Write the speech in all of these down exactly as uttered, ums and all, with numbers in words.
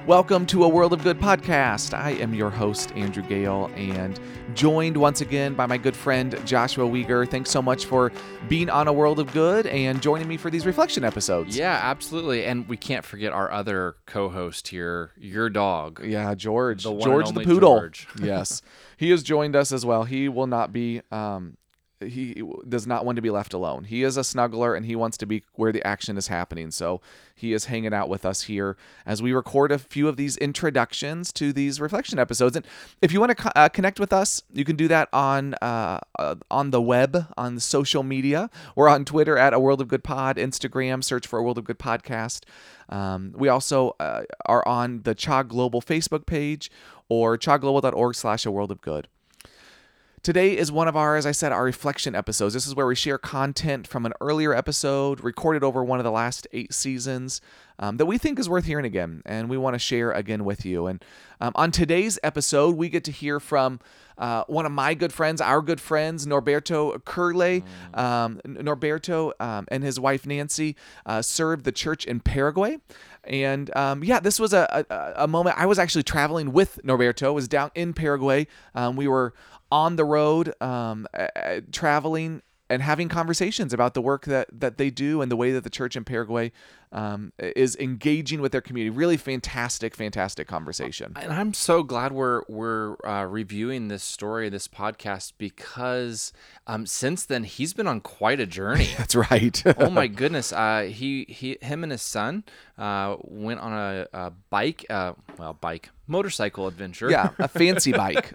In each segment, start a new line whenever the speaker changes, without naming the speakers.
Welcome to A World of Good podcast. I am your host, Andrew Gale, and joined once again by my good friend, Joshua Weger. Thanks so much for being on A World of Good and joining me for these reflection episodes.
Yeah, absolutely. And we can't forget our other co-host here, your dog.
Yeah, George.
The one
George
and
the
only
Poodle.
George.
Yes. He has joined us as well. He will not be... Um, He does not want to be left alone. He is a snuggler, and he wants to be where the action is happening. So he is hanging out with us here as we record a few of these introductions to these reflection episodes. And if you want to co- uh, connect with us, you can do that on uh, uh, on the web, on social media. We're on Twitter at A World of Good Pod, Instagram, search for A World of Good Podcast. Um, we also uh, are on the C H O G Global Facebook page or chogglobal.org slash A World of Good. Today is one of our, as I said, our reflection episodes. This is where we share content from an earlier episode recorded over one of the last eight seasons um, that we think is worth hearing again, and we want to share again with you. And um, on today's episode, we get to hear from uh, one of my good friends, our good friends, Norberto Curle. Mm. Um, Norberto um, and his wife, Nancy, uh, served the church in Paraguay. And um, yeah, this was a, a, a moment. I was actually traveling with Norberto, was down in Paraguay. Um, we were on the road, um, uh, traveling and having conversations about the work that, that they do and the way that the church in Paraguay um, is engaging with their community. Really fantastic, fantastic conversation.
And I'm so glad we're we're uh, reviewing this story, this podcast, because um, since then he's been on quite a journey.
That's right.
Oh my goodness! Uh, he he him and his son uh, went on a, a bike, uh, well, bike motorcycle adventure.
Yeah, a fancy bike.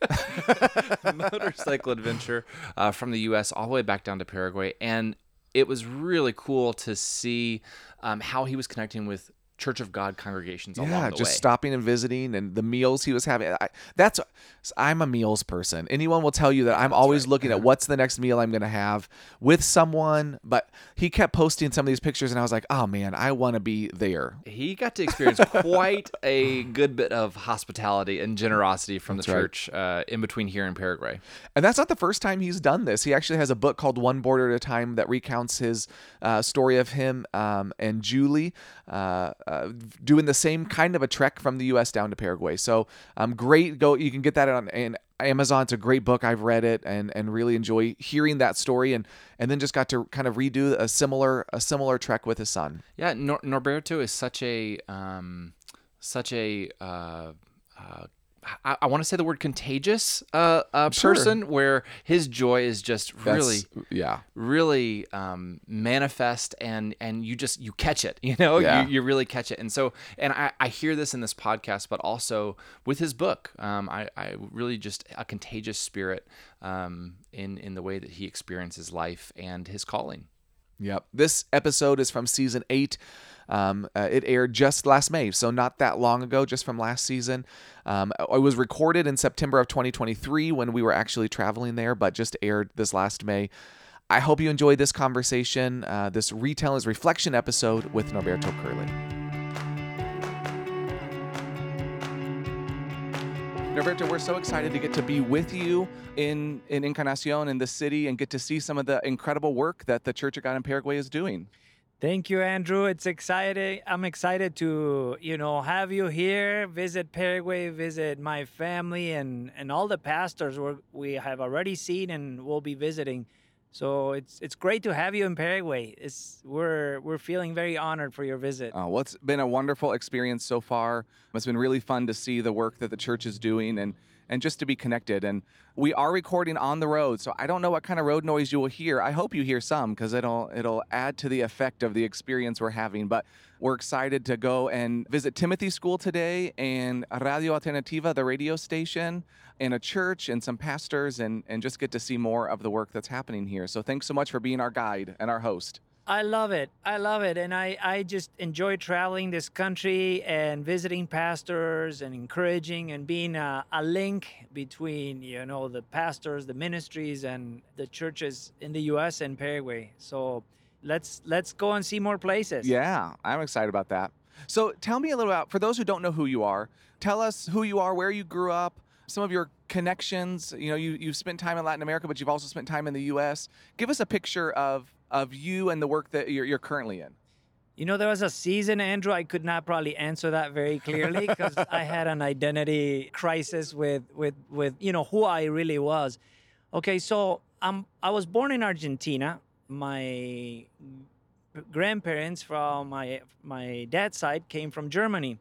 motorcycle adventure uh, from the U S all the way back down to Paraguay, and it was really cool to see um, how he was connecting with Church of God congregations along the way.
Yeah, just stopping and visiting, and the meals he was having. I, that's I'm a meals person. Anyone will tell you that I'm
That's
always
right.
looking at what's the next meal I'm going to have with someone. But he kept posting some of these pictures, and I was like, oh man, I want to be there.
He got to experience quite a good bit of hospitality and generosity from
That's
the
right.
church uh, in between here and Paraguay.
And that's not the first time he's done this. He actually has a book called One Border at a Time that recounts his uh, story of him um, and Julie uh, uh, doing the same kind of a trek from the U S down to Paraguay. So um, great. Go. You can get that on and Amazon. It's a great book. I've read it and, and really enjoy hearing that story, and, and then just got to kind of redo a similar a similar trek with his son.
Yeah, Nor- Norberto is such a um, such a uh, uh, I, I want to say the word contagious uh, uh,
Sure.
person, where his joy is just really,
That's, yeah,
really um, manifest, and and you just you catch it, you know,
Yeah.
you, you really catch it. And so, and I, I hear this in this podcast, but also with his book, um, I, I really just a contagious spirit um, in in the way that he experiences life and his calling.
Yep. This episode is from season eight. Um, uh, it aired just last May, so not that long ago, just from last season. Um, it was recorded in September of twenty twenty-three when we were actually traveling there, but just aired this last May. I hope you enjoyed this conversation, uh, this Retell is Reflection episode with Norberto Curle. Norberto, we're so excited to get to be with you in, in Encarnacion, in the city, and get to see some of the incredible work that the Church of God in Paraguay is doing.
Thank you, Andrew. It's exciting. I'm excited to, you know, have you here, visit Paraguay, visit my family and, and all the pastors we're, we have already seen and will be visiting. So it's it's great to have you in Paraguay. It's we're we're feeling very honored for your visit.
Oh, well, it's been a wonderful experience so far. It's been really fun to see the work that the church is doing and and just to be connected. And we are recording on the road, so I don't know what kind of road noise you will hear. I hope you hear some, because it'll it'll add to the effect of the experience we're having. But we're excited to go and visit Timothy School today, and Radio Alternativa, the radio station, and a church, and some pastors, and, and just get to see more of the work that's happening here. So thanks so much for being our guide and our host.
I love it. I love it. And I, I just enjoy traveling this country and visiting pastors and encouraging and being a, a link between, you know, the pastors, the ministries, and the churches in the U S and Paraguay. So let's let's go and see more places.
Yeah, I'm excited about that. So tell me a little about, for those who don't know who you are, tell us who you are, where you grew up, some of your connections. You know, you, you've spent time in Latin America, but you've also spent time in the U S. Give us a picture of of you and the work that you're, you're currently in.
You know, there was a season, Andrew, I could not probably answer that very clearly because I had an identity crisis with, with, with, you know, who I really was. Okay, so um, I was born in Argentina. My grandparents from my my dad's side came from Germany.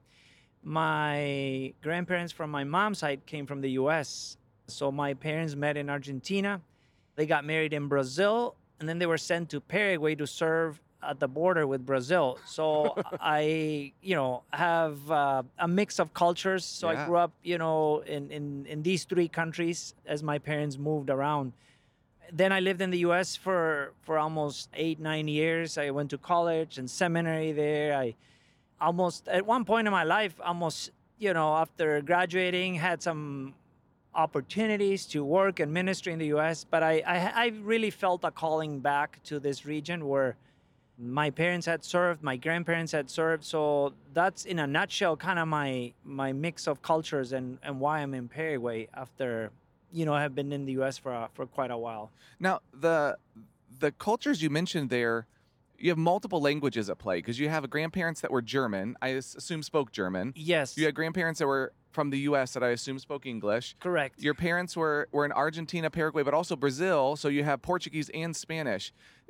My grandparents from my mom's side came from the U S. So my parents met in Argentina. They got married in Brazil, and then they were sent to Paraguay to serve at the border with Brazil. So I, you know, have uh, a mix of cultures. So
Yeah.
I grew up, you know, in, in, in these three countries as my parents moved around. Then I lived in the U S for, for almost eight, nine years. I went to college and seminary there. I almost, at one point in my life, almost, you know, after graduating, had some opportunities to work and ministry in the U S. But I, I, I really felt a calling back to this region where my parents had served, my grandparents had served. So that's in a nutshell kind of my my mix of cultures and, and why I'm in Paraguay after, you know, I have been in the U S for a, for quite a while.
Now, the the cultures you mentioned there, you have multiple languages at play because you have grandparents that were German, I as- assume spoke German.
Yes,
You had grandparents that were from the U S that I assume spoke English.
correct.
Your parents were, were in Argentina, Paraguay, but also Brazil, so you have Portuguese and Spanish.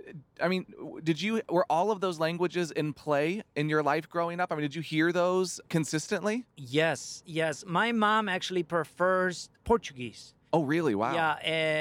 I mean, w- did you were all of those languages in play in your life growing up? I mean, did you hear those consistently?
Yes, yes. My mom actually prefers Portuguese.
Oh, really? Wow.
Yeah,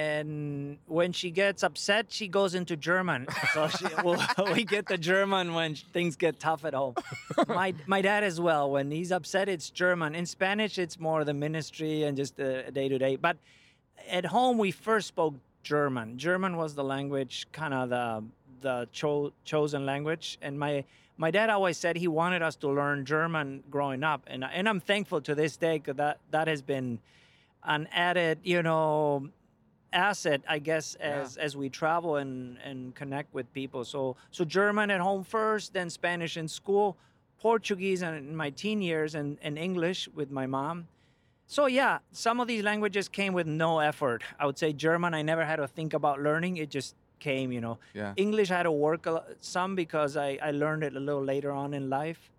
and when she gets upset, she goes into German. So she, well, we get the German when things get tough at home. My my dad as well. When he's upset, it's German. In Spanish, it's more the ministry and just the day to day. But at home, we first spoke German. German was the language, kind of the the cho- chosen language. And my my dad always said he wanted us to learn German growing up, and and I'm thankful to this day because that that has been an added, you know, asset, I guess, as as we travel and and connect with people. So so German at home first, then Spanish in school, Portuguese in my teen years, and, and English with my mom. So yeah, some of these languages came with no effort. I would say German, I never had to think about learning. It just came, you know.
Yeah.
English I had to work a, lo- some because I, I learned it a little later on in life.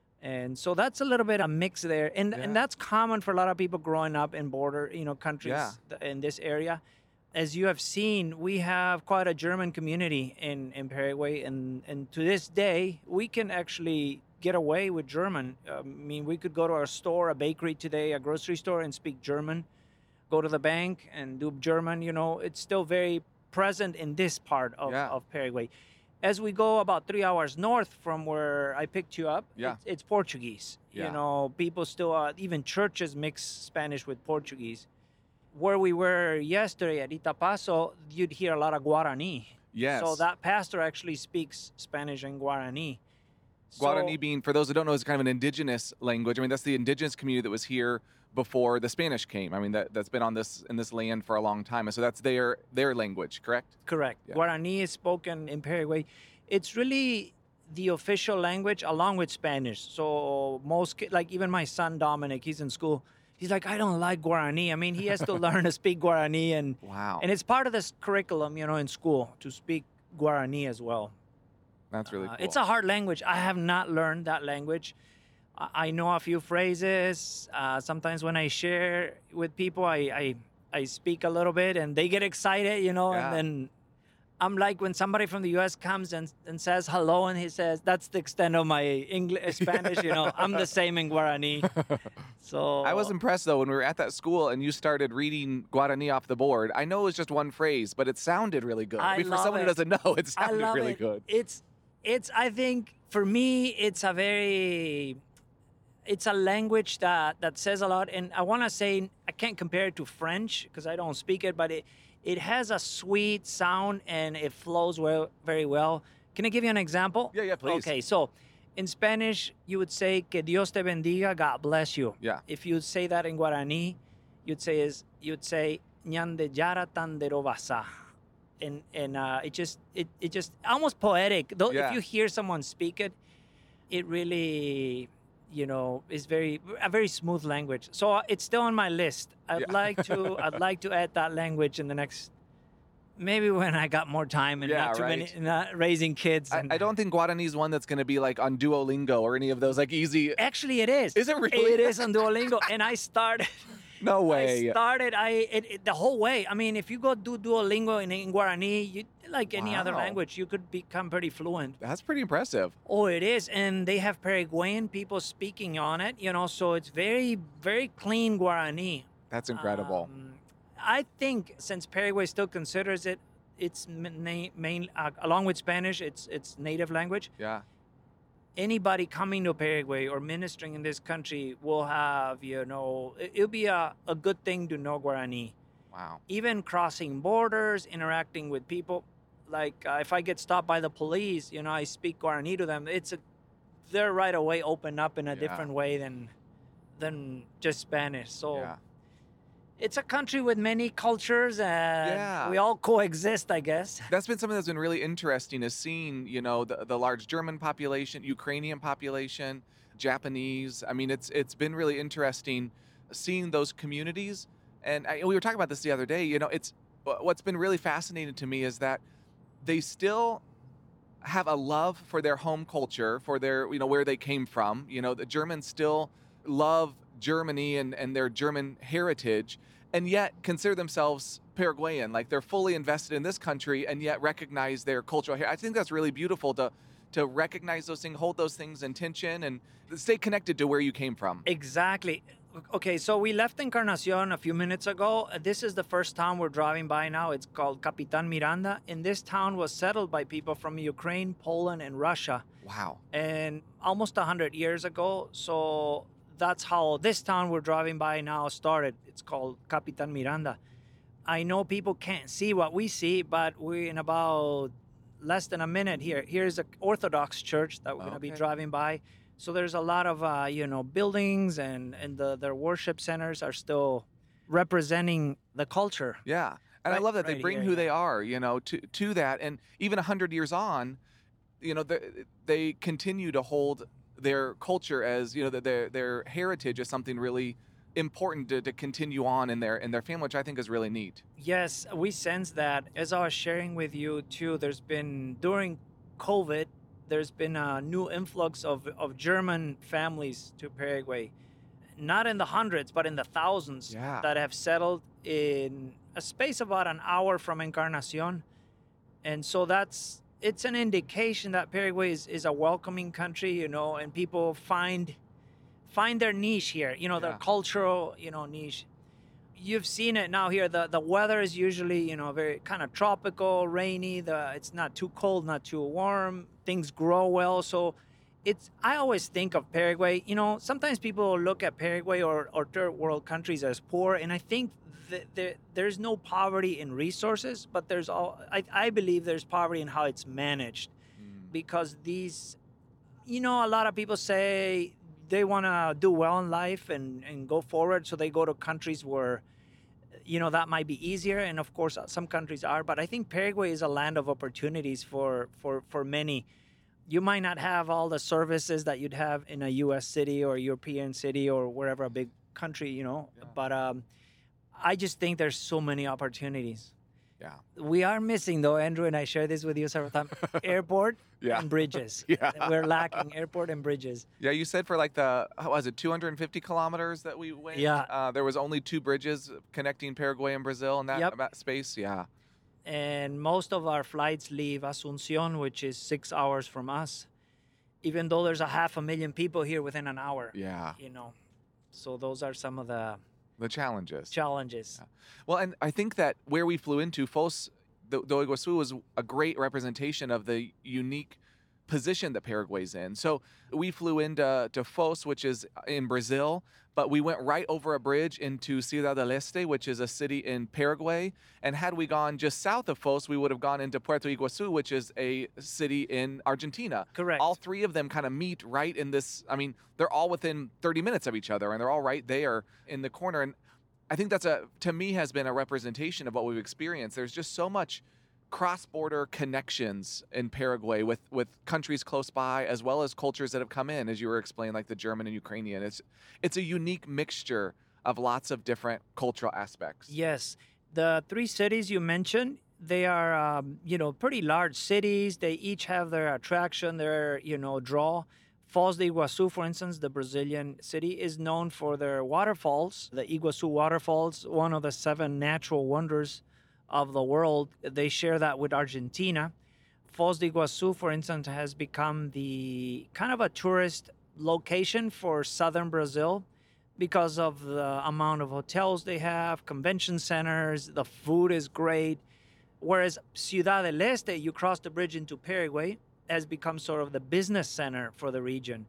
And so that's a little bit of mix there. And
Yeah.
and that's common for a lot of people growing up in border, you know, countries
Yeah.
th- in this area. As you have seen, we have quite a German community in, in Paraguay. And, and to this day, we can actually get away with German. I mean, we could go to our store, a bakery today, a grocery store, and speak German. Go to the bank and do German. You know, it's still very present in this part of,
Yeah.
of Paraguay. As we go about three hours north from where I picked you up,
Yeah.
it's, it's Portuguese.
Yeah.
You know, people still, uh, even churches mix Spanish with Portuguese. Where we were yesterday at Itapaso, you'd hear a lot of Guarani.
Yes.
So that pastor actually speaks Spanish and Guarani.
Guarani
So-
being, for those who don't know, is kind of an indigenous language. I mean, that's the indigenous community that was here before the Spanish came. I mean, that that's been on this in this land for a long time, and so that's their their language, correct?
Correct.
Yeah.
Guarani is spoken in Paraguay. It's really the official language along with Spanish. So most, ki- like even my son Dominic, he's in school. He's like, I don't like Guarani. I mean, he has to learn to speak Guarani, and
Wow.
and it's part of this curriculum, you know, in school to speak Guarani as well.
That's really
Uh,
cool.
It's a hard language. I have not learned that language. I, I know a few phrases. Uh, sometimes when I share with people, I, I I speak a little bit, and they get excited, you know.
Yeah.
And then I'm like when somebody from the U S comes and, and says hello, and he says that's the extent of my English, Spanish. You know, I'm the same in Guarani. So
I was impressed though when we were at that school and you started reading Guarani off the board. I know it was just one phrase, but it sounded really good.
I
mean, for
love
someone who
it.
doesn't know, it
I
sounded
love
really
it.
good.
It's it's I think for me it's a very it's a language that that says a lot, and I want to say I can't compare it to French because I don't speak it, but it it has a sweet sound and it flows well very well. Can I give you an example?
Yeah, yeah, please.
Okay, so in Spanish you would say que Dios te bendiga, God bless you.
Yeah.
If you say that in Guarani, you'd say is you'd say ñande yara tandero basa. And and uh, it just it, it just almost poetic. Though
Yeah.
if you hear someone speak it, it really you know is very a very smooth language. So uh, it's still on my list. I'd
Yeah.
like to I'd like to add that language in the next Maybe when I got more time and
Yeah,
not too
right.
many, not raising kids.
I,
And
I don't think Guarani is one that's going to be like on Duolingo or any of those like easy.
actually, it is.
Is it really?
It is on Duolingo, and I started.
No
I
way.
started. I it, it, the whole way. I mean, if you go do Duolingo in, in Guarani, you like any other
Wow.
language, you could become pretty fluent.
That's pretty impressive.
Oh, it is, and they have Paraguayan people speaking on it. You know, so it's very, very clean Guarani.
That's incredible.
Um, I think since Paraguay still considers it its main, main uh, along with Spanish, its its native language.
Yeah.
Anybody coming to Paraguay or ministering in this country will have, you know, it- it'll be a, a good thing to know Guarani.
Wow.
Even crossing borders, interacting with people. Like uh, if I get stopped by the police, you know, I speak Guarani to them. It's a, they're right away open up in a
Yeah.
different way than than just Spanish. So
Yeah.
it's a country with many cultures, and
Yeah.
we all coexist, I guess.
That's been something that's been really interesting is seeing, you know, the, the large German population, Ukrainian population, Japanese. I mean, it's it's been really interesting seeing those communities. And I, we were talking about this the other day. You know, it's what's been really fascinating to me is that they still have a love for their home culture, for their, you know, where they came from. You know, the Germans still love Germany and, and their German heritage, and yet consider themselves Paraguayan. Like they're fully invested in this country and yet recognize their cultural heritage. I think that's really beautiful to to recognize those things, hold those things in tension, and stay connected to where you came from.
Exactly. Okay, so we left Encarnacion a few minutes ago. Uh, This is the first town we're driving by now. It's called Capitan Miranda. And this town was settled by people from Ukraine, Poland, and Russia.
Wow.
And almost one hundred years ago. So that's how this town we're driving by now started. It's called Capitan Miranda. I know people can't see what we see, but we're in about less than a minute here. Here's an Orthodox church that we're going to be
Okay.
driving by. So there's a lot of uh, you know buildings, and and the, their worship centers are still representing the culture.
Yeah. And I
Right-
love that they
right
bring
here,
who
yeah.
they are, you know, to to that. And even one hundred years on, you know, they, they continue to hold their culture as, you know, that their their heritage is something really important to, to continue on in their in their family, which I think is really neat.
Yes, we sense that. As I was sharing with you too, there's been during COVID, there's been a new influx of, of German families to Paraguay. Not in the hundreds, but in the thousands
Yeah.
that have settled in a space about an hour from Encarnacion. And so that's it's an indication that Paraguay is, is a welcoming country, you know, and people find find their niche here, you know, their
Yeah.
cultural, you know, niche. You've seen it now here. The the weather is usually, you know, very kind of tropical, rainy. The it's not too cold, not too warm. Things grow well. So it's I always think of Paraguay, you know, sometimes people look at Paraguay or, or third world countries as poor, and I think that there, there's no poverty in resources, but there's all I, I believe there's poverty in how it's managed, because these, you know, a lot of people say they want to do well in life and, and go forward, so they go to countries where, you know, that might be easier, and of course some countries are, but I think Paraguay is a land of opportunities for for for many. You might not have all the services that you'd have in a U S city or European city or wherever, a big country, you know, but um, I just think there's so many opportunities.
Yeah.
We are missing, though, Andrew, and I share this with you several times, airport
Yeah.
and bridges.
Yeah.
We're lacking airport and bridges.
Yeah, you said for like the, how was it, two hundred fifty kilometers that we went?
Yeah.
Uh, there was only two bridges connecting Paraguay and Brazil in that,
Yep.
that space. Yeah.
And most of our flights leave Asuncion, which is six hours from us, even though there's a half a million people here within an hour.
Yeah.
You know, so those are some of the
The challenges.
challenges.
Well, and I think that where we flew into, Foz do, do Iguaçu was a great representation of the unique position that Paraguay's in. So we flew into to Foz, which is in Brazil, but we went right over a bridge into Ciudad del Este, which is a city in Paraguay. And had we gone just south of Foz, we would have gone into Puerto Iguaçu, which is a city in Argentina.
Correct.
All three of them kind of meet right in this. I mean, they're all within thirty minutes of each other, and they're all right there in the corner. And I think that's a, to me, has been a representation of what we've experienced. There's just so much cross-border connections in Paraguay with, with countries close by, as well as cultures that have come in, as you were explaining, like the German and Ukrainian. It's it's a unique mixture of lots of different cultural aspects.
Yes. The three cities you mentioned, They are, um, you know, pretty large cities. They each have their attraction, their, you know, draw. Foz de Iguazu, for instance, the Brazilian city, is known for their waterfalls. The Iguazu waterfalls, one of the seven natural wonders of the world. They share that with Argentina. Foz de Iguazu, for instance, has become the kind of a tourist location for southern Brazil because of the amount of hotels they have, convention centers, the food is great. Whereas Ciudad del Este, you cross the bridge into Paraguay, has become sort of the business center for the region.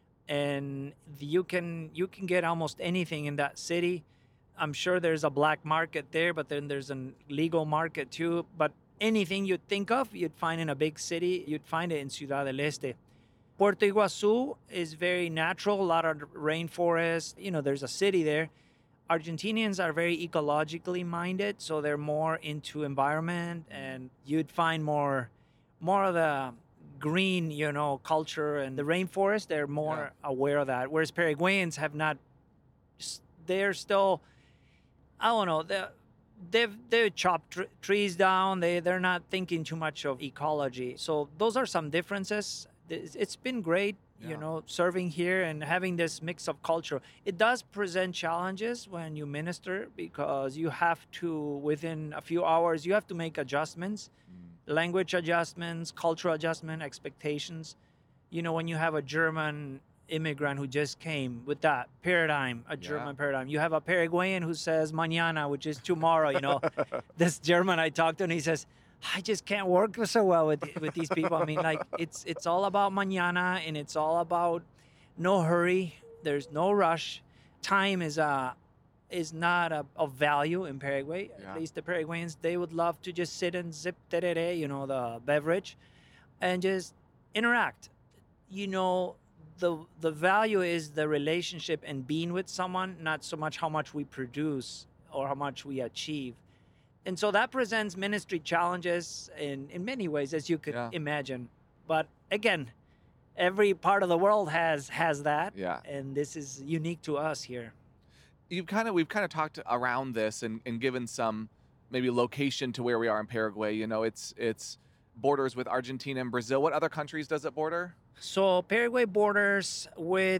And you can you can get almost anything in that city. I'm sure there's a black market there, but then there's a legal market too. But anything you'd think of, you'd find in a big city, you'd find it in Ciudad del Este. Puerto Iguazu is very natural, a lot of rainforest. You know, there's a city there. Argentinians are very ecologically minded, so they're more into environment, and you'd find more more of the green, you know, culture and the rainforest. They're more yeah. aware of that. Whereas Paraguayans have not, they're still, I don't know, they're, they've they chop tr- trees down. They they're not thinking too much of ecology. So those are some differences. It's been great, yeah. you know, serving here and having this mix of culture. It does present challenges when you minister because you have to, within a few hours, you have to make adjustments, mm. language adjustments, cultural adjustment, expectations. You know, when you have a German immigrant who just came with that paradigm, a German yeah. paradigm. You have a Paraguayan who says mañana, which is tomorrow, you know. This German I talked to, and he says, I just can't work so well with with these people. I mean, like, it's it's all about mañana, and it's all about no hurry. There's no rush. Time is a is not a, of value in Paraguay. Yeah. At least the Paraguayans, they would love to just sit and sip tereré, you know, the beverage, and just interact. You know, the the value is the relationship and being with someone, not so much how much we produce or how much we achieve. And so that presents ministry challenges in, in many ways, as you could yeah. imagine. But again, every part of the world has has that.
Yeah.
And this is unique to us here.
You've kind of we've kind of talked around this and, and given some maybe location to where we are in Paraguay. You know, it's it's borders with Argentina and Brazil. What other countries does it border?
So Paraguay borders with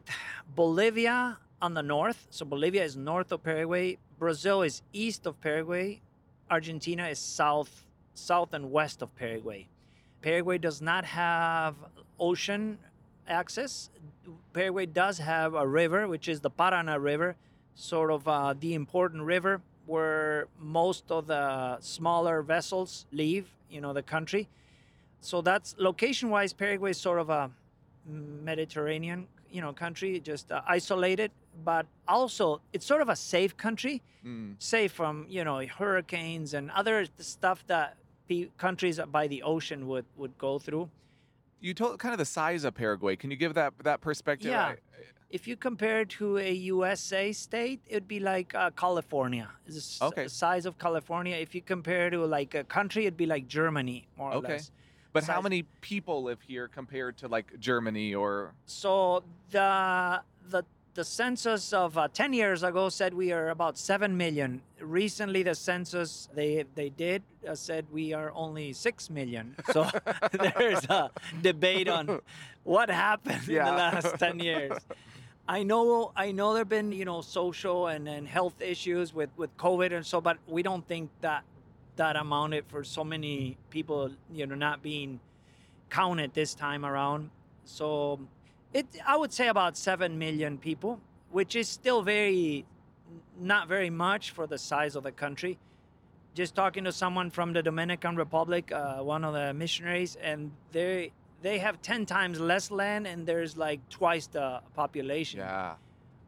Bolivia on the north. So Bolivia is north of Paraguay. Brazil is east of Paraguay. Argentina is south, south and west of Paraguay. Paraguay does not have ocean access. Paraguay does have a river, which is the Paraná River, sort of uh, the important river where most of the smaller vessels leave, you know, the country. So that's location-wise, Paraguay is sort of a Mediterranean, you know, country, just uh, isolated, but also it's sort of a safe country, mm. safe from, you know, hurricanes and other stuff that p- countries by the ocean would, would go through.
You told kind of the size of Paraguay. Can you give that that perspective?
Yeah.
I,
if you compare it to a U S A state, it'd be like uh, California. It's the
okay.
size of California. If you compare it to like a country, it'd be like Germany, more or
okay.
less.
But
size.
How many people live here compared to like Germany or?
So the the the census of uh, ten years ago said we are about seven million. Recently, the census they they did uh, said we are only six million. So there's a debate on what happened yeah. in the last ten years. I know I know there've been, you know, social and, and health issues with, with COVID and so, but we don't think that that amounted for so many people, you know, not being counted this time around. So it, I would say about seven million people, which is still very, not very much for the size of the country. Just talking to someone from the Dominican Republic, uh, one of the missionaries, and they they have ten times less land, and there's like twice the population.
Yeah.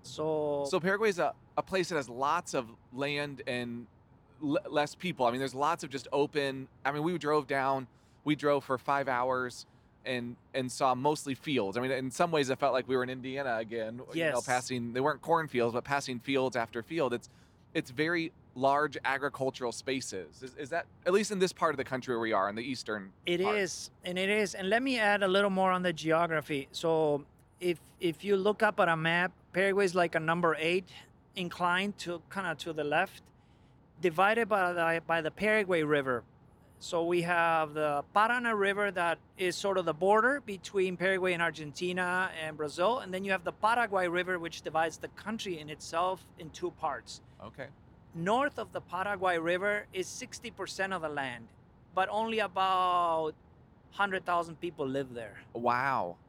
So
so Paraguay is a, a place that has lots of land and l- less people. I mean, there's lots of just open. I mean, we drove down. We drove for five hours. And, and saw mostly fields. I mean, in some ways, it felt like we were in Indiana again.
Yes.
You know, passing, they weren't cornfields, but passing fields after field. It's it's very large agricultural spaces. Is, is that, at least in this part of the country where we are, in the eastern
It
part?
is, and it is. And let me add a little more on the geography. So if if you look up at a map, Paraguay is like a number eight, inclined to kind of to the left, divided by the, by the Paraguay River. So we have the Paraná River that is sort of the border between Paraguay and Argentina and Brazil. And then you have the Paraguay River, which divides the country in itself in two parts.
Okay.
North of the Paraguay River is sixty percent of the land, but only about one hundred thousand people live there.
Wow.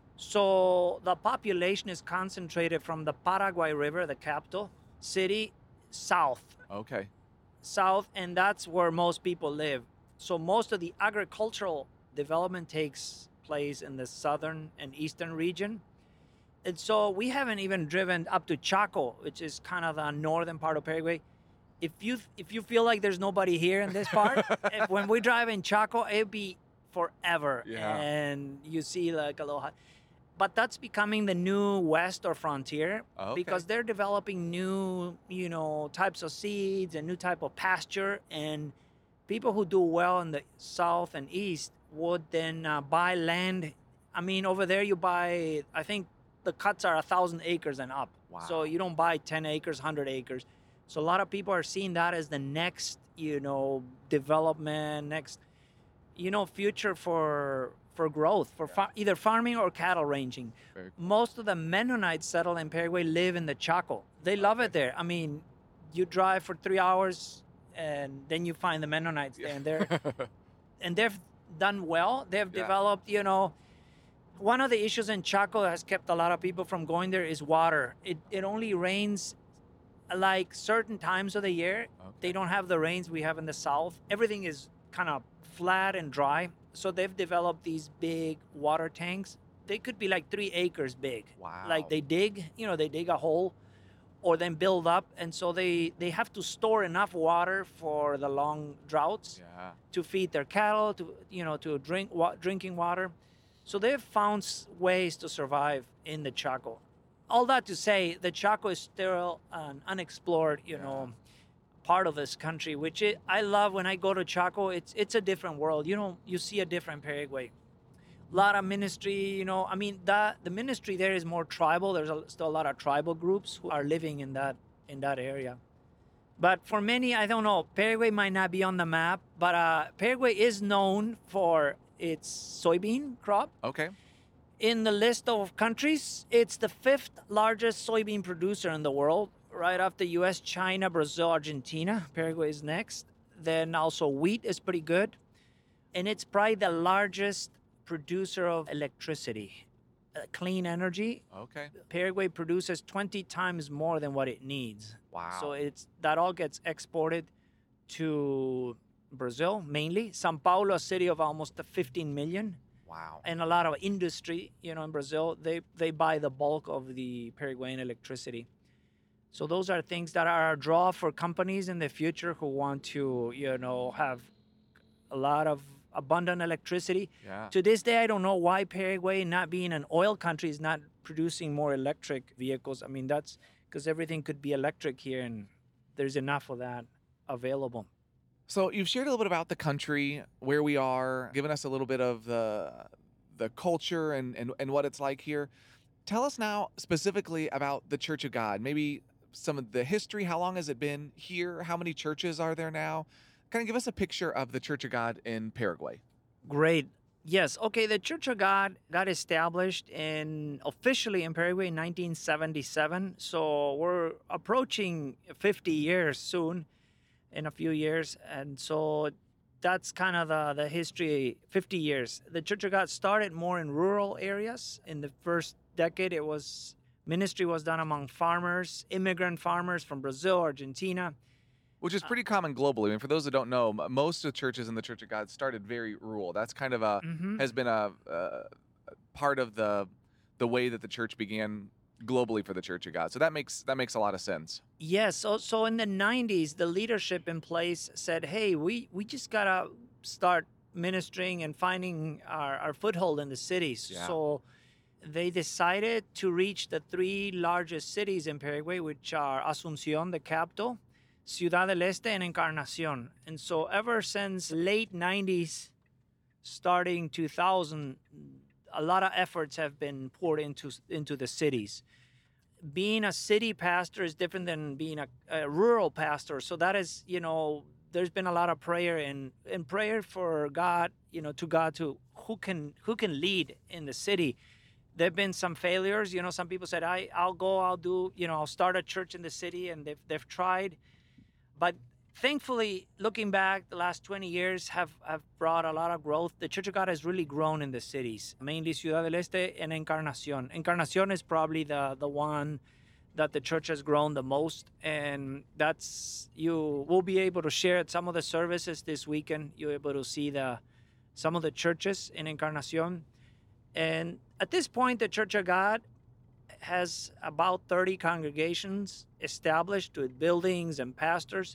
So the population is concentrated from the Paraguay River, the capital city, south.
Okay.
South, and that's where most people live. So most of the agricultural development takes place in the southern and eastern region. And so we haven't even driven up to Chaco, which is kind of the northern part of Paraguay. If you if you feel like there's nobody here in this part, if, when we drive in Chaco, it'd be forever.
Yeah.
And you see like a little hut. But that's becoming the new west or frontier
Okay.
because they're developing new, you know, types of seeds and new type of pasture. And people who do well in the south and east would then uh, buy land. I mean, over there you buy, I think the cuts are a thousand acres and up.
Wow.
So you don't buy ten acres, one hundred acres. So a lot of people are seeing that as the next, you know, development, next, you know, future for for growth, for fa- either farming or cattle ranching.
Very cool.
Most of the Mennonites settled in Paraguay live in the Chaco. They love it there. I mean, you drive for three hours and then you find the Mennonites there, and they're and they've done well. They've
Yeah.
developed, you know, one of the issues in Chaco that has kept a lot of people from going there is water. It it only rains like certain times of the year.
Okay.
They don't have the rains we have in the south. Everything is kind of flat and dry. So they've developed these big water tanks. They could be like three acres big.
Wow.
Like they dig, you know, they dig a hole or then build up. And so they, they have to store enough water for the long droughts
Yeah.
to feed their cattle, to, you know, to drink wa- drinking water. So they've found s- ways to survive in the Chaco. All that to say, the Chaco is still an unexplored, you
Yeah.
know, part of this country, which it, I love. When I go to Chaco, it's it's a different world. You know, you see a different Paraguay. A lot of ministry, you know. I mean, that the ministry there is more tribal. There's a, still a lot of tribal groups who are living in that in that area. But for many, I don't know. Paraguay might not be on the map, but uh, Paraguay is known for its soybean crop.
Okay.
In the list of countries, it's the fifth largest soybean producer in the world, right after U S, China, Brazil, Argentina. Paraguay is next. Then also wheat is pretty good. And it's probably the largest producer of electricity, uh, clean energy.
Okay.
Paraguay produces twenty times more than what it needs.
Wow.
So it's that all gets exported to Brazil mainly. São Paulo, a city of almost fifteen million.
Wow.
And a lot of industry, you know, in Brazil, they, they buy the bulk of the Paraguayan electricity. So those are things that are a draw for companies in the future who want to, you know, have a lot of abundant electricity.
Yeah.
To this day, I don't know why Paraguay, not being an oil country, is not producing more electric vehicles. I mean, that's because everything could be electric here, and there's enough of that available.
So you've shared a little bit about the country, where we are, given us a little bit of the the culture and, and, and what it's like here. Tell us now specifically about the Church of God. Maybe some of the history. How long has it been here? How many churches are there now? Kind of give us a picture of the Church of God in Paraguay.
Great. Yes. Okay. The Church of God got established in officially in Paraguay in nineteen seventy-seven. So we're approaching fifty years soon, in a few years. And so that's kind of the, the history, fifty years. The Church of God started more in rural areas. In the first decade, it was ministry was done among farmers, immigrant farmers from Brazil, Argentina.
Which is pretty common globally. I mean, for those that don't know, m- most of the churches in the Church of God started very rural. That's kind of a
Mhm.
has been a, a part of the the way that the church began globally for the Church of God. So that makes that makes a lot of sense.
Yes. So, so in the nineties, the leadership in place said, hey, we, we just got to start ministering and finding our, our foothold in the cities.
Yeah.
So they decided to reach the three largest cities in Paraguay, which are Asunción, the capital, Ciudad del Este, and Encarnación. And so ever since late nineties, starting two thousand, a lot of efforts have been poured into into the cities. Being a city pastor is different than being a, a rural pastor. So that is, you know, there's been a lot of prayer and, and prayer for God, you know, to God to who can who can lead in the city. There've been some failures. You know, some people said, I, I'll go, I'll do, you know, I'll start a church in the city, and they've they've tried. But thankfully, looking back, the last twenty years have, have brought a lot of growth. The Church of God has really grown in the cities, mainly Ciudad del Este and Encarnacion. Encarnacion is probably the, the one that the church has grown the most. And that's, you will be able to share at some of the services this weekend. You're able to see the some of the churches in Encarnacion. And at this point, the Church of God has about thirty congregations established with buildings and pastors.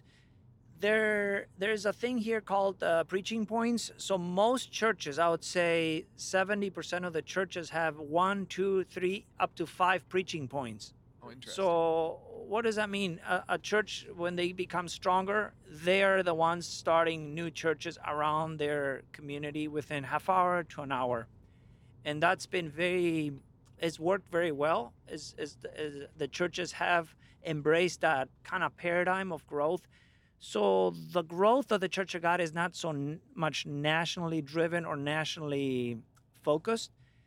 There, there's a thing here called uh, preaching points. So most churches, I would say seventy percent of the churches have one, two, three, up to five preaching points.
Oh, interesting.
So what does that mean? A, a church, when they become stronger, they're the ones starting new churches around their community within half hour to an hour. And that's been very, it's worked very well as, as, the, as the churches have embraced that kind of paradigm of growth. So the growth of the Church of God is not so n- much nationally driven or nationally focused.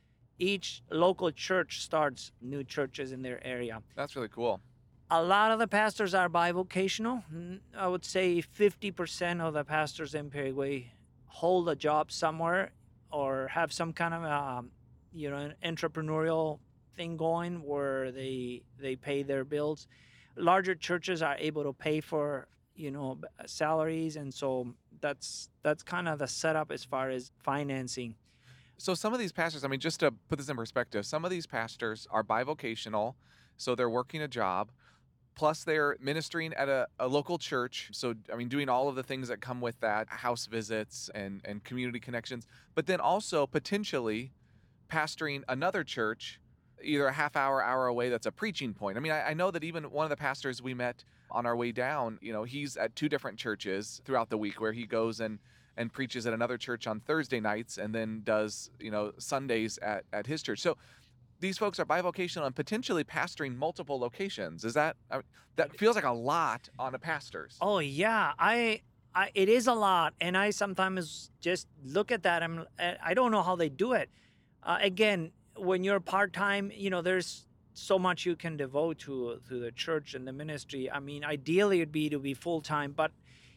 Each local church starts new churches in their area.
That's really cool.
A lot of the pastors are bivocational. N- I would say fifty percent of the pastors in Paraguay hold a job somewhere or have some kind of um, you know, an entrepreneurial thing going where they they pay their bills. Larger churches are able to pay for, you know, salaries, and so that's that's kind of the setup as far as financing.
So some of these pastors, I mean, just to put this in perspective, some of these pastors are bivocational, so they're working a job, plus they're ministering at a, a local church. So, I mean, doing all of the things that come with that, house visits and, and community connections, but then also potentially pastoring another church, either a half hour, hour away, that's a preaching point. I mean, I, I know that even one of the pastors we met on our way down, you know, he's at two different churches throughout the week where he goes and and preaches at another church on Thursday nights and then does, you know, Sundays at, at his church. So these folks are bivocational and potentially pastoring multiple locations. Is that, I mean, that feels like a lot on a pastor's.
Oh yeah, I, I it is a lot, and I sometimes just look at that. I'm I don't know how they do it. Uh, again, when you're part time, you know, there's so much you can devote to to the church and the ministry. I mean, ideally it'd be to be full time, but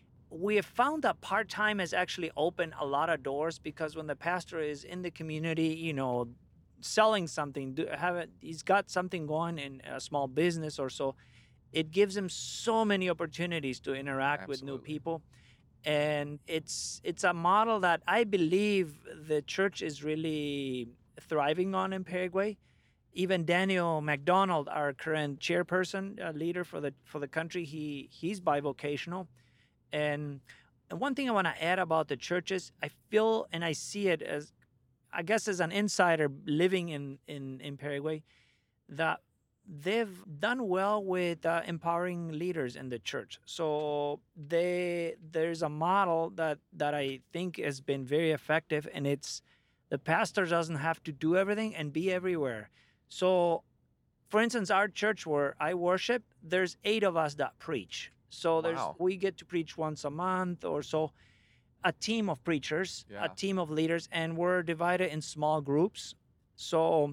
we have found that part time has actually opened a lot of doors, because when the pastor is in the community, you know, selling something, do, have it, he's got something going in a small business or so, it gives him so many opportunities to interact
Absolutely.
with new people. And it's it's a model that I believe the church is really thriving on in Paraguay. Even Daniel McDonald, our current chairperson, uh, leader for the for the country, he he's bivocational. And, and one thing I want to add about the churches, I feel and I see it as, I guess as an insider living in, in, in Paraguay, that they've done well with uh, empowering leaders in the church. So they there's a model that, that I think has been very effective, and it's the pastor doesn't have to do everything and be everywhere. So, for instance, our church where I worship, there's eight of us that preach. So there's
Wow.
we get to preach once a month or so. A team of preachers,
Yeah.
a team of leaders, and we're divided in small groups. So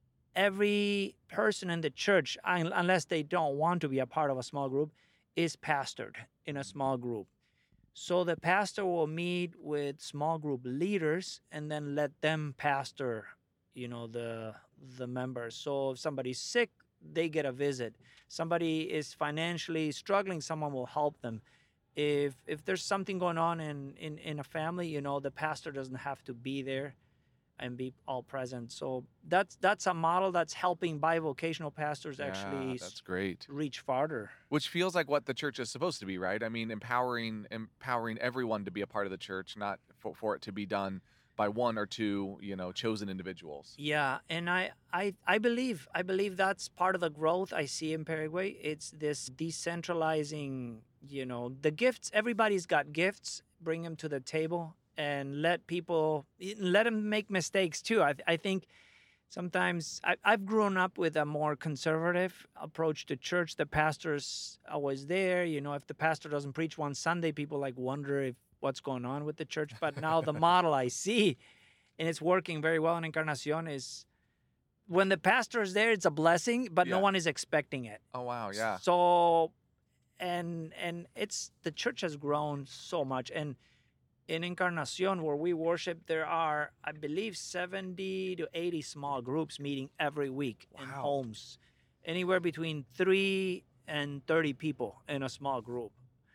every person in the church, un- unless they don't want to be a part of a small group, is pastored in a small group. So the pastor will meet with small group leaders and then let them pastor, you know, the the members. So if somebody's sick, they get a visit. Somebody is financially struggling, someone will help them. If if there's something going on in, in, in a family, you know, the pastor doesn't have to be there and be all present. So that's that's a model that's helping bivocational pastors actually
Yeah,
s-
that's great.
reach farther.
Which feels like what the church is supposed to be, right? I mean, empowering empowering everyone to be a part of the church, not for, for it to be done by one or two, you know, chosen individuals.
Yeah, and I, I I believe I believe that's part of the growth I see in Paraguay. It's this decentralizing, you know, the gifts. Everybody's got gifts. Bring them to the table and let people let them make mistakes too. I I think Sometimes I, I've grown up with a more conservative approach to church. The pastor's always there. You know, if the pastor doesn't preach one Sunday, people like wonder if what's going on with the church. But now the model I see, and it's working very well in Encarnacion, is when the pastor is there, it's a blessing, but no
Yeah.
one is expecting it.
Oh wow, yeah.
So, and and it's the church has grown so much, and in Encarnacion, where we worship, there are, I believe, seventy to eighty small groups meeting every week in
Wow.
homes, anywhere between three and thirty people in a small group.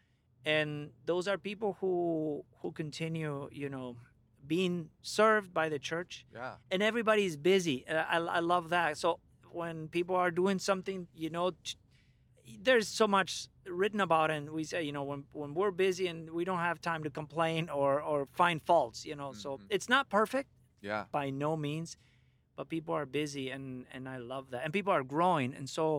And those are people who who continue, you know, being served by the church,
Yeah.
and everybody's busy. Uh, I, I love that. So when people are doing something, you know, t- there's so much written about it, and we say, you know, when when we're busy and we don't have time to complain or or find faults, you know. So
Mhm.
it's not perfect
Yeah.
by no means, but people are busy, and and I love that. And people are growing, and so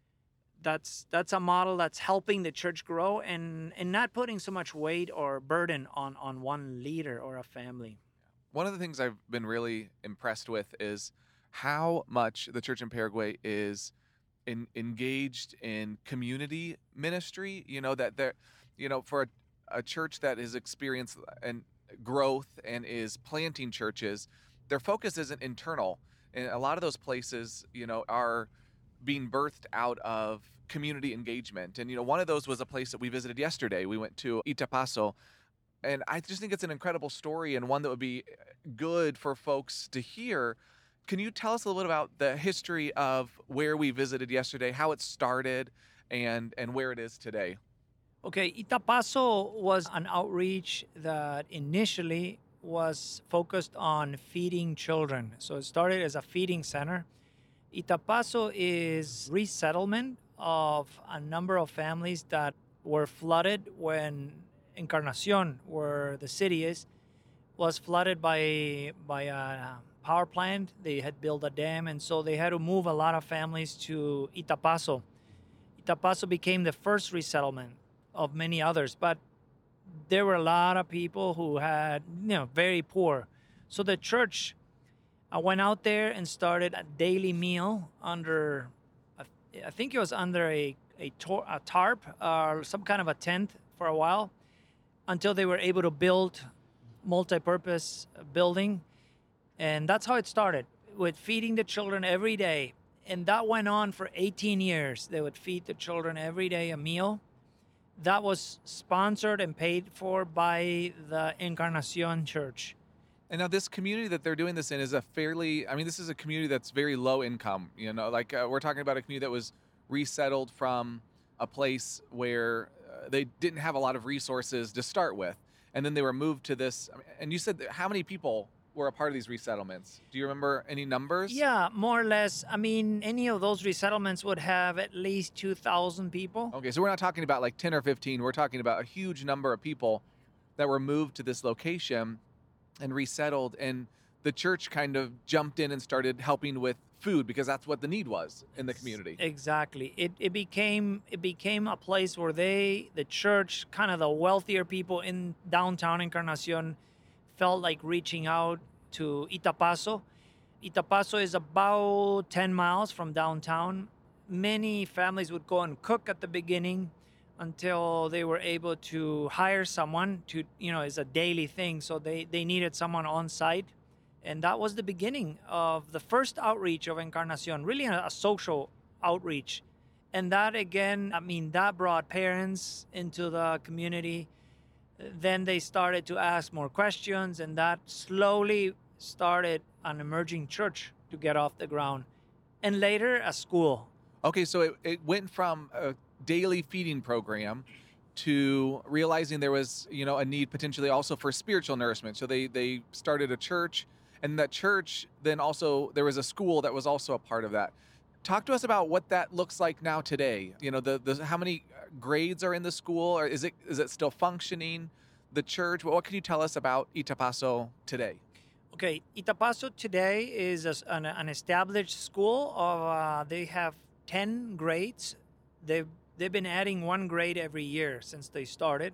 that's that's a model that's helping the church grow, and and not putting so much weight or burden on on one leader or a family.
One of the things I've been really impressed with is how much the church in Paraguay is in, engaged in community ministry. You know that there, you know, for a, a church that has experienced and growth and is planting churches, their focus isn't internal, and a lot of those places, you know, are being birthed out of community engagement. And you know, one of those was a place that we visited yesterday. We went to Itapaso, and I just think it's an incredible story and one that would be good for folks to hear. Can you tell us a little bit about the history of where we visited yesterday, how it started, and and where it is today?
Okay, Itapaso was an outreach that initially was focused on feeding children. So it started as a feeding center. Itapaso is resettlement of a number of families that were flooded when Encarnacion, where the city is, was flooded by by a power plant. They had built a dam, and so they had to move a lot of families to Itapaso. Itapaso became the first resettlement of many others, but there were a lot of people who had, you know, very poor. So the church, I went out there and started a daily meal under, I I think it was under a a, tor- a tarp or some kind of a tent for a while, until they were able to build multi-purpose building, and that's how it started, with feeding the children every day. And that went on for eighteen years. They would feed the children every day a meal that was sponsored and paid for by the Encarnacion Church.
And now this community that they're doing this in is a fairly, I mean, this is a community that's very low income. You know, like uh, we're talking about a community that was resettled from a place where uh, they didn't have a lot of resources to start with. And then they were moved to this. I mean, and you said that how many people were a part of these resettlements? Do you remember any numbers?
Yeah, more or less. I mean, any of those resettlements would have at least two thousand people.
Okay, so we're not talking about like ten or fifteen. We're talking about a huge number of people that were moved to this location and resettled. And the church kind of jumped in and started helping with food because that's what the need was in the community.
Exactly. It it became it became a place where they, the church, kind of the wealthier people in downtown Encarnacion, felt like reaching out to Itapaso. Itapaso is about ten miles from downtown. Many families would go and cook at the beginning until they were able to hire someone to, you know, it's a daily thing. So they, they needed someone on site. And that was the beginning of the first outreach of Encarnacion, really a, a social outreach. And that, again, I mean, that brought parents into the community. Then they started to ask more questions, and that slowly started an emerging church to get off the ground. And later, a school.
Okay, so it, it went from a daily feeding program to realizing there was, you know, a need potentially also for spiritual nourishment. So they they started a church, and that church then also there was a school that was also a part of that. Talk to us about what that looks like now today. You know, the, the how many grades are in the school, or is it is it still functioning? The church. What, what can you tell us about Itapaso today?
Okay, Itapaso today is a, an, an established school. Of uh, they have ten grades. They've they've been adding one grade every year since they started.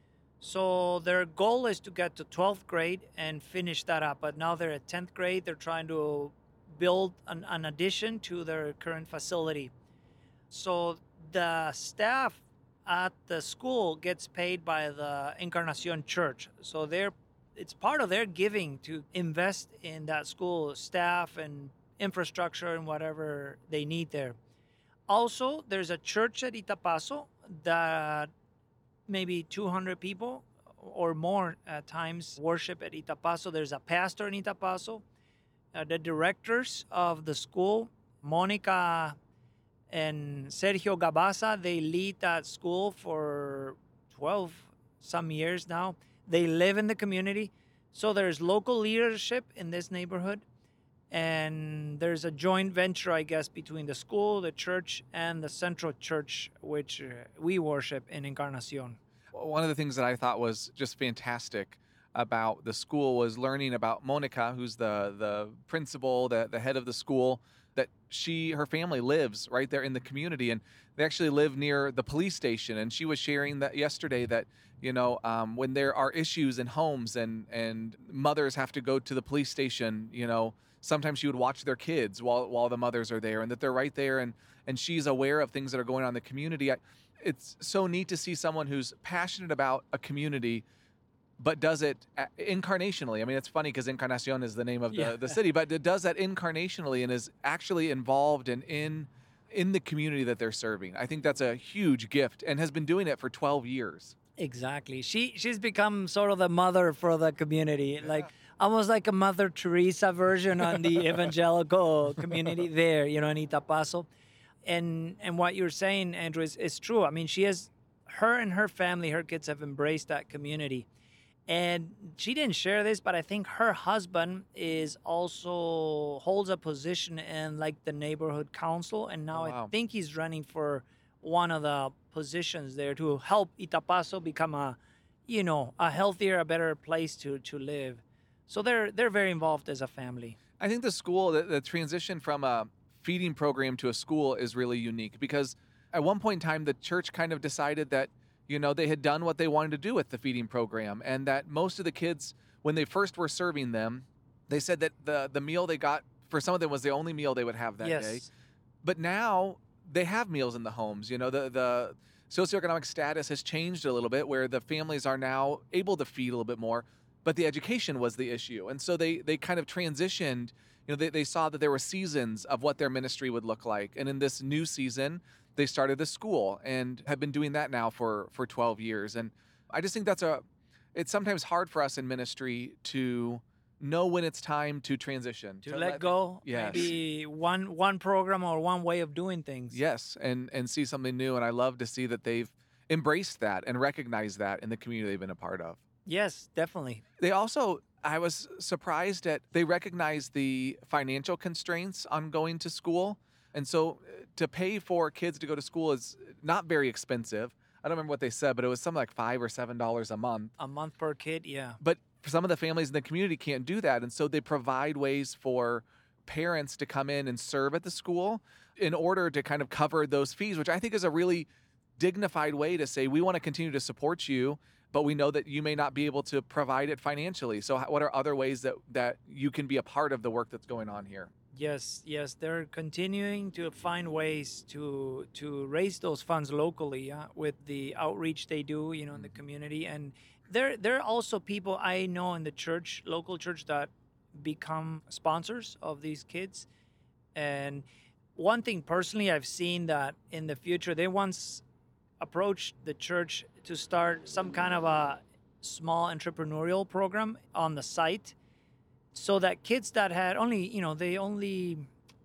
So their goal is to get to twelfth grade and finish that up. But now they're at tenth grade. They're trying to build an, an addition to their current facility. So the staff at the school gets paid by the Encarnacion Church. So they're it's part of their giving to invest in that school staff and infrastructure and whatever they need there. Also, there's a church at Itapaso that maybe two hundred people or more at times worship at Itapaso. There's a pastor in Itapaso. Uh, the directors of the school, Monica and Sergio Gabaza, they lead that school for twelve some years now. They live in the community. So there's local leadership in this neighborhood. And there's a joint venture, I guess, between the school, the church, and the central church, which uh, we worship in Encarnacion.
One of the things that I thought was just fantastic about the school was learning about Monica, who's the the principal, the, the head of the school, that she, her family lives right there in the community, and they actually live near the police station. And she was sharing that yesterday that, you know, um, when there are issues in homes and, and mothers have to go to the police station, you know, sometimes she would watch their kids while while the mothers are there, and that they're right there, and and she's aware of things that are going on in the community. I, it's so neat to see someone who's passionate about a community, but does it incarnationally. I mean, it's funny because Encarnacion is the name of the,
Yeah.
the city, but it does that incarnationally and is actually involved and in in the community that they're serving. I think that's a huge gift and has been doing it for twelve years.
Exactly. She she's become sort of the mother for the community, like almost like a Mother Teresa version on the evangelical community there, you know, in Itapaso. And and what you're saying, Andrew, is, is true. I mean, she has, her and her family, her kids have embraced that community. And she didn't share this, but I think her husband is also holds a position in like the neighborhood council, and now
Oh, wow.
I think he's running for one of the positions there to help Itapaso become a, you know, a healthier, a better place to to live. So they're they're very involved as a family.
I think the school, the, the transition from a feeding program to a school is really unique because at one point in time, the church kind of decided that, you know, they had done what they wanted to do with the feeding program, and that most of the kids, when they first were serving them, they said that the, the meal they got for some of them was the only meal they would have that
yes.
day. But now they have meals in the homes. You know, the, the socioeconomic status has changed a little bit where the families are now able to feed a little bit more, but the education was the issue. And so they, they kind of transitioned, you know, they, they saw that there were seasons of what their ministry would look like. And in this new season, they started the school and have been doing that now for, for twelve years. And I just think that's a, it's sometimes hard for us in ministry to know when it's time to transition.
To, let go,
yes.
maybe one one program or one way of doing things.
Yes, and, and see something new. And I love to see that they've embraced that and recognized that in the community they've been a part of.
Yes, definitely.
They also, I was surprised at, they recognize the financial constraints on going to school. And so uh, to pay for kids to go to school is not very expensive. I don't remember what they said, but it was something like five or seven dollars a month.
A month per kid, yeah.
But some of the families in the community can't do that. And so they provide ways for parents to come in and serve at the school in order to kind of cover those fees, which I think is a really dignified way to say, we want to continue to support you, but we know that you may not be able to provide it financially. So what are other ways that, that you can be a part of the work that's going on here?
Yes, yes, they're continuing to find ways to to raise those funds locally, yeah, with the outreach they do, you know, in the community. And there there are also people I know in the church, local church, that become sponsors of these kids. And one thing personally I've seen that in the future, they once approached the church to start some kind of a small entrepreneurial program on the site, so that kids that had only, you know, they only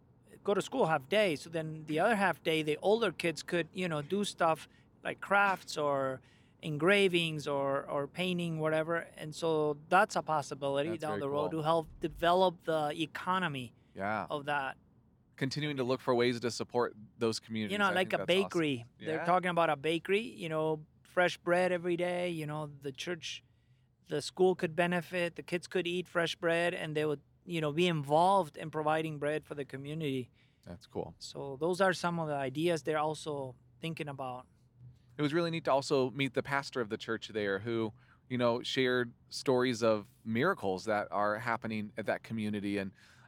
go to school half day. So then the other half day, the older kids could, you know, do stuff like crafts or engravings or, or painting, whatever. And so that's a possibility
That's
down
very
the road
cool.
to help develop the economy
Yeah.
of that.
Continuing to look for ways to support those communities.
You know,
I
like
think
a
that's
bakery.
awesome.
They're
Yeah.
talking about a bakery, you know, fresh bread every day. You know, the church, the school could benefit, the kids could eat fresh bread, and they would, you know, be involved in providing bread for the community.
That's cool.
So those are some of the ideas they're also thinking about.
It was really neat to also meet the pastor of the church there who, you know, shared stories of miracles that are happening at that community. And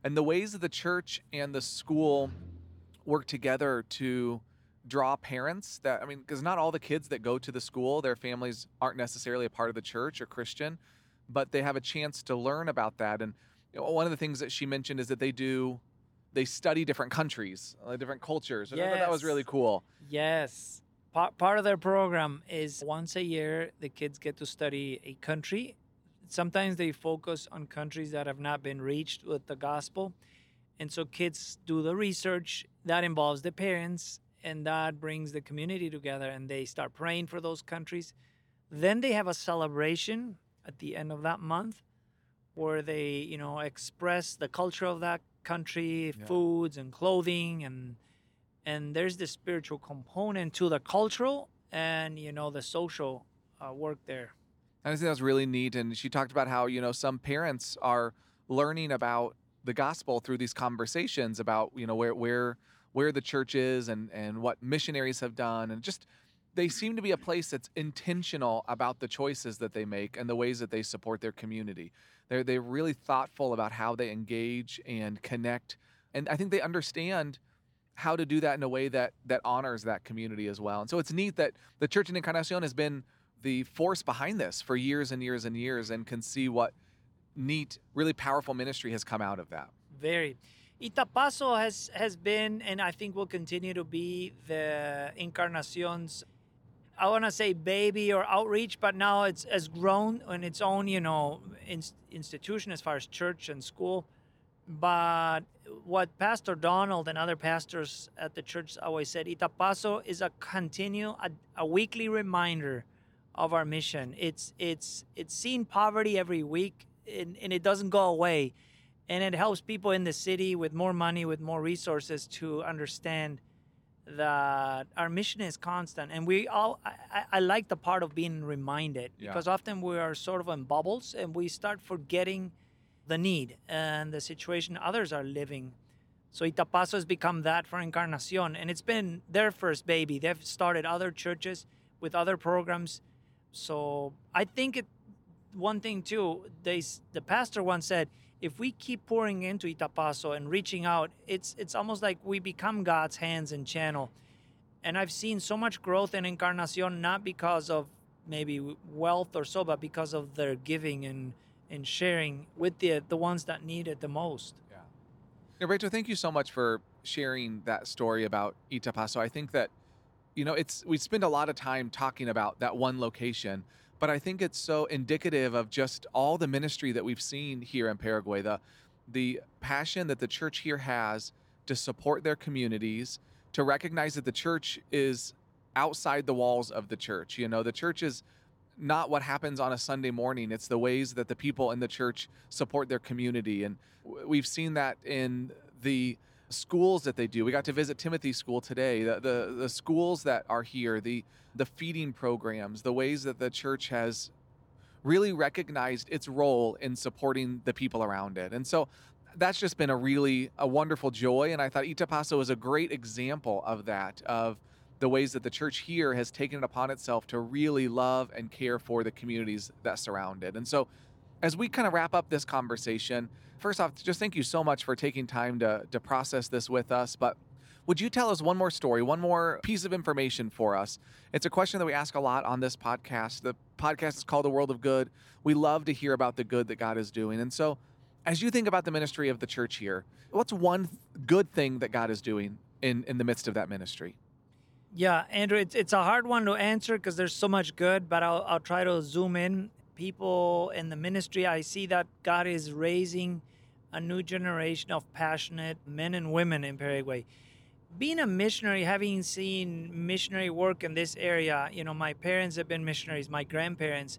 and the ways that the church and the school work together to draw parents that, I mean, because not all the kids that go to the school, their families aren't necessarily a part of the church or Christian, but they have a chance to learn about that. And you know, one of the things that she mentioned is that they do, they study different countries, uh, different cultures. And I thought that was
Yes.
really cool.
Yes. Part, part of their program is once a year, the kids get to study a country. Sometimes they focus on countries that have not been reached with the gospel. And so kids do the research that involves the parents, and that brings the community together, and they start praying for those countries. Then they have a celebration at the end of that month where they, you know, express the culture of that country,
Yeah.
foods and clothing, and and there's the spiritual component to the cultural and, you know, the social uh, work there.
I think that was really neat. And she talked about how, you know, some parents are learning about the gospel through these conversations about, you know, where where where the church is and, and what missionaries have done. And just they seem to be a place that's intentional about the choices that they make and the ways that they support their community. They're they're really thoughtful about how they engage and connect. And I think they understand how to do that in a way that that honors that community as well. And so it's neat that the Church in Encarnacion has been the force behind this for years and years and years, and can see what neat, really powerful ministry has come out of that.
Very. Itapaso has, has been, and I think will continue to be, the Encarnacion's, I want to say baby or outreach, but now it's has grown on its own, you know, in, institution as far as church and school. But what Pastor Donald and other pastors at the church always said, Itapaso is a continue, a, a weekly reminder of our mission. It's it's it's seeing poverty every week, and, and it doesn't go away. And it helps people in the city with more money, with more resources, to understand that our mission is constant. And we all, I, I like the part of being reminded,
Yeah.
because often we are sort of in bubbles and we start forgetting the need and the situation others are living. So Itapaso has become that for Encarnacion, and it's been their first baby. They've started other churches with other programs. So I think it, one thing too, they, the pastor once said, if we keep pouring into Itapaso and reaching out, it's it's almost like we become God's hands and channel. And I've seen so much growth in Encarnacion, not because of maybe wealth or so, but because of their giving and, and sharing with the the ones that need it the most.
Yeah. Yeah, Rachel, thank you so much for sharing that story about Itapaso. I think that, you know, it's we spend a lot of time talking about that one location, but I think it's so indicative of just all the ministry that we've seen here in Paraguay, the the passion that the church here has to support their communities, to recognize that the church is outside the walls of the church. You know, the church is not what happens on a Sunday morning. It's the ways that the people in the church support their community. And w- we've seen that in the schools that they do. We got to visit Timothy's school today. The, the the schools that are here, the the feeding programs, the ways that the church has really recognized its role in supporting the people around it. And so that's just been a really a wonderful joy. And I thought Itapaso is a great example of that, of the ways that the church here has taken it upon itself to really love and care for the communities that surround it. And so as we kind of wrap up this conversation, first off, just thank you so much for taking time to, to process this with us. But would you tell us one more story, one more piece of information for us? It's a question that we ask a lot on this podcast. The podcast is called The World of Good. We love to hear about the good that God is doing. And so as you think about the ministry of the church here, what's one good thing that God is doing in, in the midst of that ministry?
Yeah, Andrew, it's, it's a hard one to answer because there's so much good, but I'll, I'll try to zoom in. People in the ministry, I see that God is raising a new generation of passionate men and women in Paraguay. Being a missionary, having seen missionary work in this area, you know, my parents have been missionaries, my grandparents.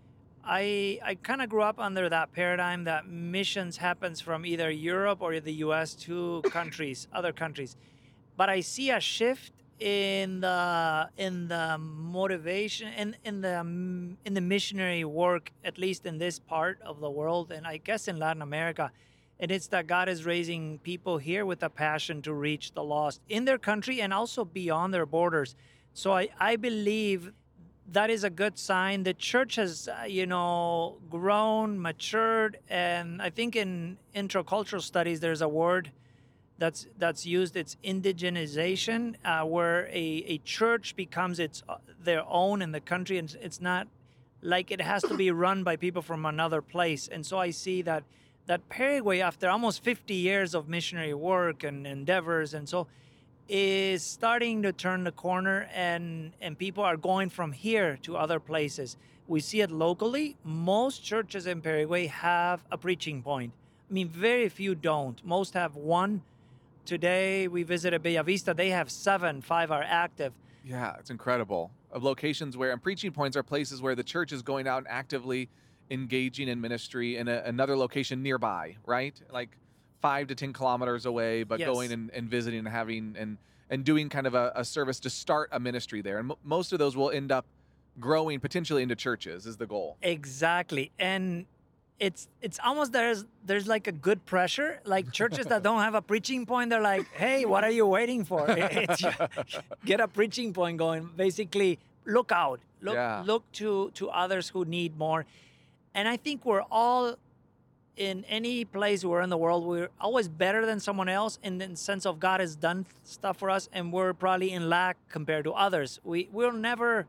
I I kind of grew up under that paradigm that missions happens from either Europe or the U S to countries, other countries. But I see a shift in the in the motivation and in, in the in the missionary work, at least in this part of the world, and I guess in Latin America. And it's that God is raising people here with a passion to reach the lost in their country and also beyond their borders. So I, I believe that is a good sign. The church has, uh, you know, grown, matured, and I think in intercultural studies there's a word that's that's used. It's indigenization, uh, where a, a church becomes its uh, their own in the country, and it's not like it has to be run by people from another place. And so I see that that Paraguay, after almost fifty years of missionary work and endeavors, and so is starting to turn the corner, and and people are going from here to other places. We see it locally. Most churches in Paraguay have a preaching point. I mean, very few don't. Most have one. Today we visited Bellavista. They have seven. Five are active.
Yeah, it's incredible. Of locations where, and preaching points are places where the church is going out and actively engaging in ministry in a, another location nearby, right? Like five to ten kilometers away, but
Yes.
going and, and visiting and having and and doing kind of a, a service to start a ministry there. And m- most of those will end up growing potentially into churches is the goal.
Exactly. And it's it's almost there's there's like a good pressure. Like churches that don't have a preaching point, they're like, hey, what are you waiting for? It's, get a preaching point going. Basically, look out. Look
Yeah.
look to to others who need more. And I think we're all, in any place we're in the world, we're always better than someone else in the sense of God has done stuff for us, and we're probably in lack compared to others. We we'll never,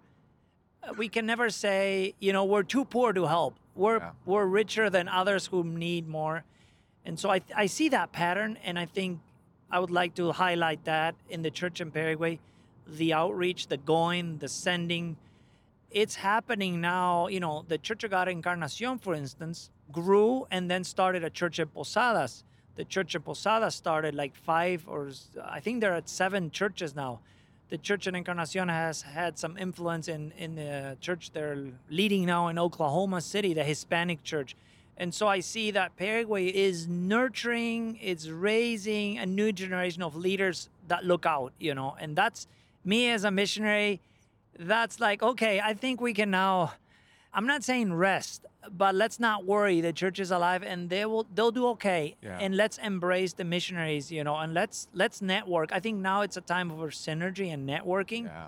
we can never say, you know, we're too poor to help. We're
Yeah.
we're richer than others who need more, and so I I see that pattern, and I think I would like to highlight that in the church in Paraguay, the outreach, the going, the sending. It's happening now. You know, the Church of God Encarnacion, for instance, grew and then started a church in Posadas. The church in Posadas started like five or s- I think they're at seven churches now. The church in Encarnacion has had some influence in, in the church they're leading now in Oklahoma City, the Hispanic church. And so I see that Paraguay is nurturing, it's raising a new generation of leaders that look out, you know, and that's me as a missionary. That's like, okay, I think we can now, I'm not saying rest, but let's not worry. The church is alive and they will, they'll do okay.
Yeah.
And let's embrace the missionaries, you know, and let's, let's network. I think now it's a time for synergy and networking
Yeah.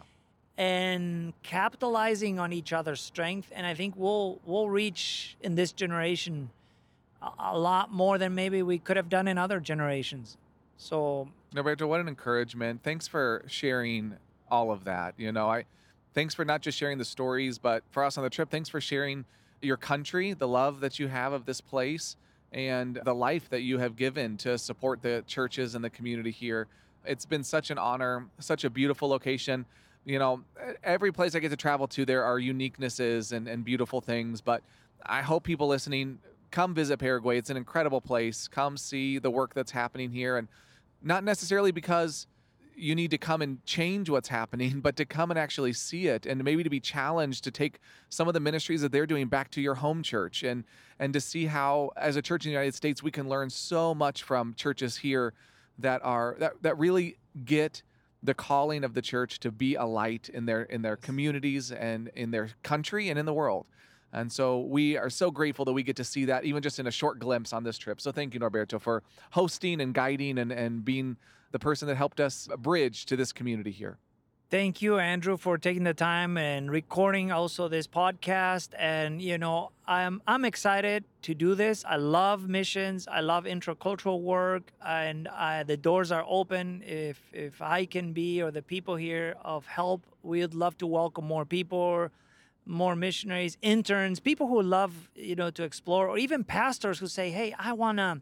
and capitalizing on each other's strength. And I think we'll, we'll reach in this generation a, a lot more than maybe we could have done in other generations. So
Norberto, what an encouragement. Thanks for sharing all of that. You know, I thanks for not just sharing the stories, but for us on the trip, thanks for sharing your country, the love that you have of this place, and the life that you have given to support the churches and the community here. It's been such an honor, such a beautiful location. You know, every place I get to travel to, there are uniquenesses and, and beautiful things, but I hope people listening come visit Paraguay. It's an incredible place. Come see the work that's happening here, and not necessarily because you need to come and change what's happening, but to come and actually see it, and maybe to be challenged to take some of the ministries that they're doing back to your home church, and and to see how, as a church in the United States, we can learn so much from churches here that are that, that really get the calling of the church to be a light in their in their communities and in their country and in the world. And so we are so grateful that we get to see that even just in a short glimpse on this trip. So thank you, Norberto, for hosting and guiding and, and being the person that helped us bridge to this community here.
thank you, Andrew, for taking the time and recording also this podcast. And, you know, I'm I'm excited to do this. I love missions. I love intercultural work, and uh, the doors are open. If if I can be, or the people here, of help, we'd love to welcome more people, more missionaries, interns, people who love, you know, to explore, or even pastors who say, hey, I want to,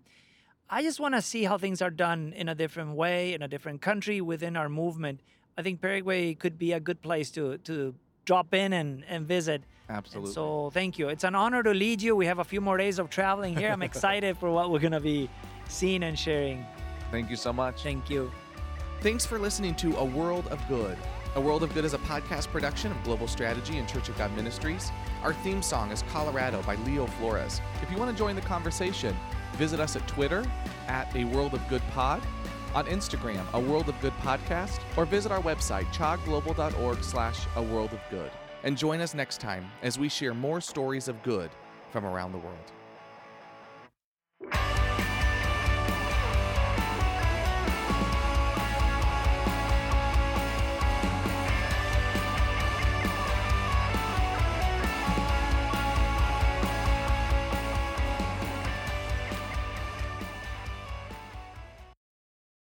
I just want to see how things are done in a different way, in a different country, within our movement. I think Paraguay could be a good place to to drop in and, and visit.
Absolutely.
And so thank you. It's an honor to lead you. We have a few more days of traveling here. I'm excited for what we're going to be seeing and sharing.
Thank you so much.
Thank you.
Thanks for listening to A World of Good. A World of Good is a podcast production of Global Strategy and Church of God Ministries. Our theme song is Colorado by Leo Flores. If you want to join the conversation, visit us at Twitter at A World of Good Pod, on Instagram, A World of Good Podcast, or visit our website, chagglobal.org slash A World of Good. And join us next time as we share more stories of good from around the world.